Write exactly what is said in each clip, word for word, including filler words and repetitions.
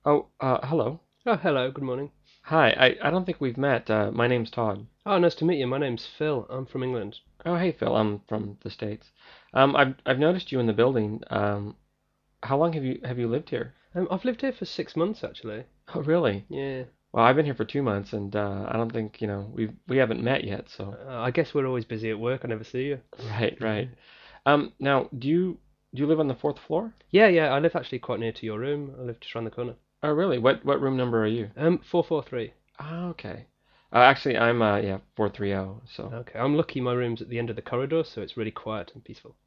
Oh, uh, hello. Oh, hello, good morning. Hi. I, I don't think we've met. Uh, my name's Todd. Oh, nice to meet you. My name's Phil. I'm from England. Oh, hey, Phil. I'm from the States. Um, I've I've noticed you in the building. Um, how long have you have you lived here? Um, I've lived here for six months actually. Oh, really? Yeah. Well, I've been here for two months, and uh, I don't think you know we we haven't met yet. So, Uh, I guess we're always busy at work. I never see you. right, right. Um, now, do you do you live on the fourth floor? Yeah, yeah. I live actually quite near to your room. I live just around the corner. Oh, really? What what room number are you? Um, four four three. Oh, okay. Uh, actually, I'm uh yeah four three zero. So. Okay. I'm lucky. My room's at the end of the corridor, so it's really quiet and peaceful.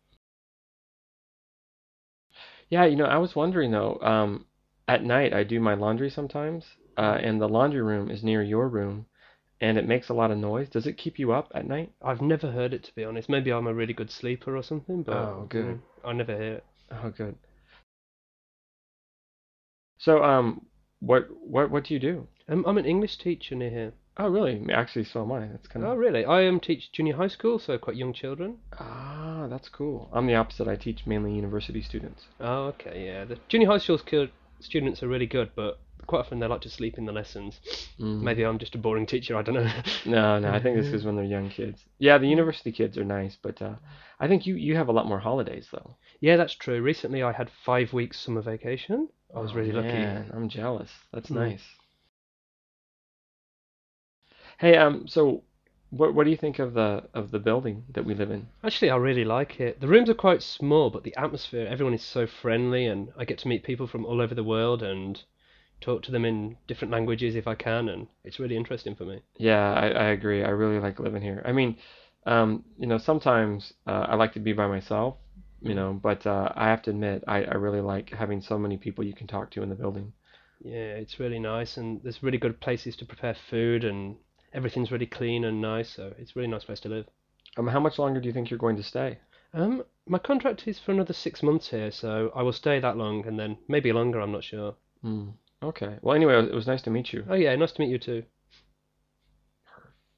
Yeah, you know, I was wondering though, um, at night I do my laundry sometimes, uh, Mm. and the laundry room is near your room, and it makes a lot of noise. Does it keep you up at night? I've never heard it to be honest. Maybe I'm a really good sleeper or something, but Oh, good. mm, I never hear it. Oh, good. So, um, what what what do you do? Um, I'm an English teacher near here. Oh, really? Actually, so am I. That's kind of Oh, really? I um teach junior high school, so quite young children. ah, that's cool. I'm the opposite. I teach mainly university students. Oh, okay, yeah. The junior high school skill students are really good, but quite often they like to sleep in the lessons. Mm. Maybe I'm just a boring teacher. I don't know. No, no, I think this is when they're young kids. Yeah, the university kids are nice, but uh, I think you you have a lot more holidays though. Yeah, that's true. Recently, I had five weeks summer vacation. I was Oh really lucky. man, I'm jealous. That's Mm. nice. Hey, um, so what what do you think of the of the building that we live in? Actually, I really like it. The rooms are quite small, but the atmosphere, everyone is so friendly, and I get to meet people from all over the world and talk to them in different languages if I can, and it's really interesting for me. Yeah, I, I agree. I really like living here. I mean, um, you know, sometimes uh, I like to be by myself, you Mm. know, but uh, I have to admit, I, I really like having so many people you can talk to in the building. Yeah, it's really nice, and there's really good places to prepare food, and everything's really clean and nice, so it's a really nice place to live. Um, how much longer do you think you're going to stay? Um, my contract is for another six months here, so I will stay that long, and then maybe longer. I'm not sure. Hmm. Okay. Well, anyway, it was nice to meet you. Oh yeah, nice to meet you too.